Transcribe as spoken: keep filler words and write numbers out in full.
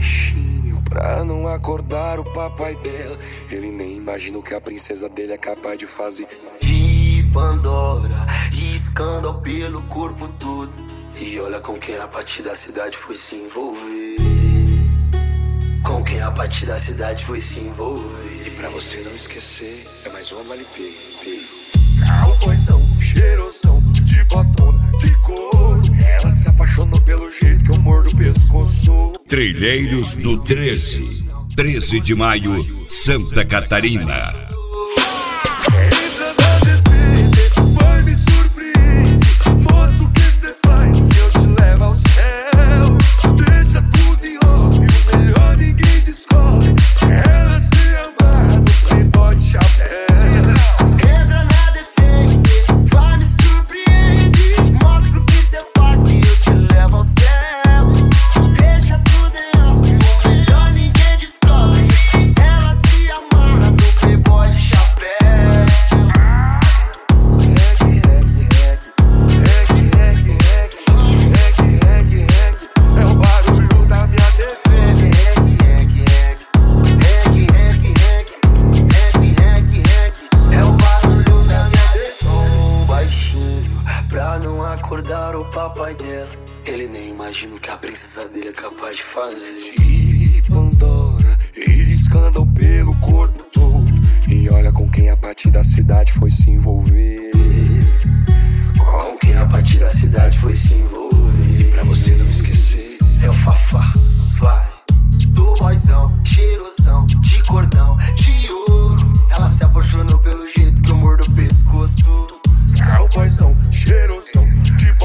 baixinho pra não acordar o papai dela. Ele nem imagina o que a princesa dele é capaz de fazer. E Pandora, riscando pelo corpo todo. E olha com quem a partir da cidade foi se envolver. Com quem a partir da cidade foi se envolver. E pra você não esquecer, é mais uma L P. Cowboyzão, cheirosão, de botona, de couro. Ela se apaixonou pelo jeito que eu mordo o pescoço. Trilheiros do treze, treze de maio, Santa Catarina. Entra na defesa, vai me surpreender. Moço, o que cê faz que eu te levo ao céu? Deixa tudo em off, o melhor ninguém descobre. Ela se amarra no playboy de chapéu. entra na defesa, vai me surpreender. Mostra o que cê faz que eu te levo ao céu. Deixa tudo em off, o melhor ninguém descobre. Ela se amarra no playboy de chapéu. Reggae, reggae, reggae, reggae, reggae, reggae, reggae, reggae. É o barulho da minha defesa. Reggae, reggae, reggae, reggae, reggae, reggae, reggae. É o barulho da minha defesa. Som baixinho pra não acordar o papai dela. Ele nem imagina o que a princesa dele é capaz de fazer. De Pandora, escândalo pelo corpo todo. E olha com quem a partir da cidade foi se envolver. Com quem a partir da cidade foi se envolver. E pra você não esquecer, é o Fafá, vai. Do boyzão, cheirosão, de cordão, de ouro. Ela se apaixonou pelo jeito que eu mordo o pescoço. cowboyzão, cheirosão, de